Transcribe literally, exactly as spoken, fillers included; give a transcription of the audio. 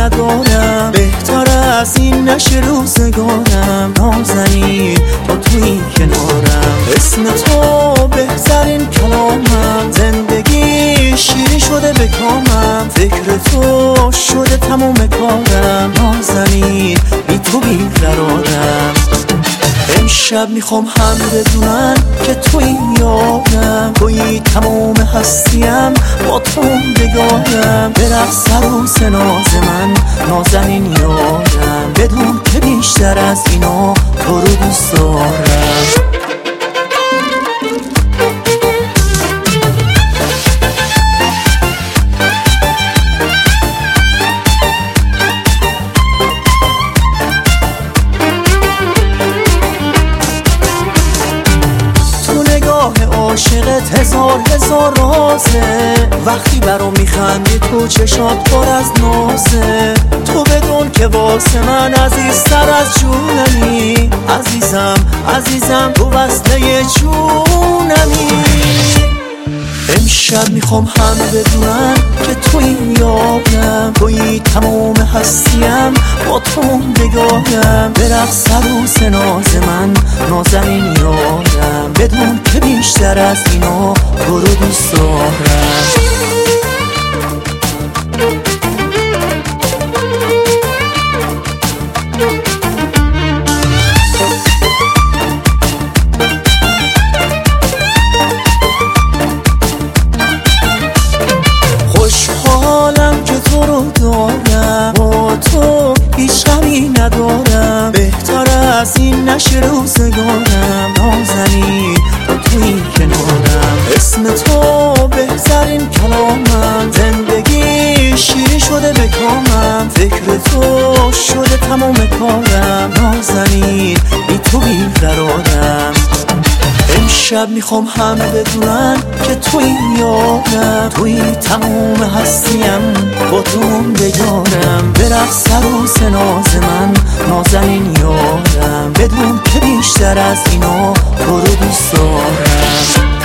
ندارم، بهتر از این نشه روزگارم. نازنین با توی کنارم، اسم تو بهترین کلامم. زندگی شیرین شده به کامم، فکر تو شده تموم کارم. نازنین بی تو بیقرارم. امشب میخوام هم بدونن که توی یارم، توی تمام هستیم، با تو بگارم. برقص عروس ناز من، نازنین یارم. بدون که بیشتر از اینا تو رو دوست دارم. عاشقت هزار هزار رازه، وقتی برام میخندی تو چشات پر از نازه. تو بدون که واسه من عزیزتر از جونمی، عزیزم عزیزم تو وصله جونمی. امشب میخوام هم بدونن که توی یارم، توی تمام هستیم، با تو بگارم. برقص عروس ناز من، نازنین یارم. بدون که بیشتر از اینا تو رو دوست دارم. خوشحالم که تو رو دارم، با تو هیچ غمی ندارم. بهتر از این نشه روزگارم. نازنین با توی کنارم، اسم تو بهترین کلامم. زندگی شیرین شده به کامم، فکر تو شده تمام کارم. نازنین بی تو بیقرارم. امشب میخوام هم بدونن که توی یارم، توی تمام هستیم، با تو بگارم. برقص عروس ناز من، نازنین یارم. بدون که بیشتر از اینا تو رو دوست دارم.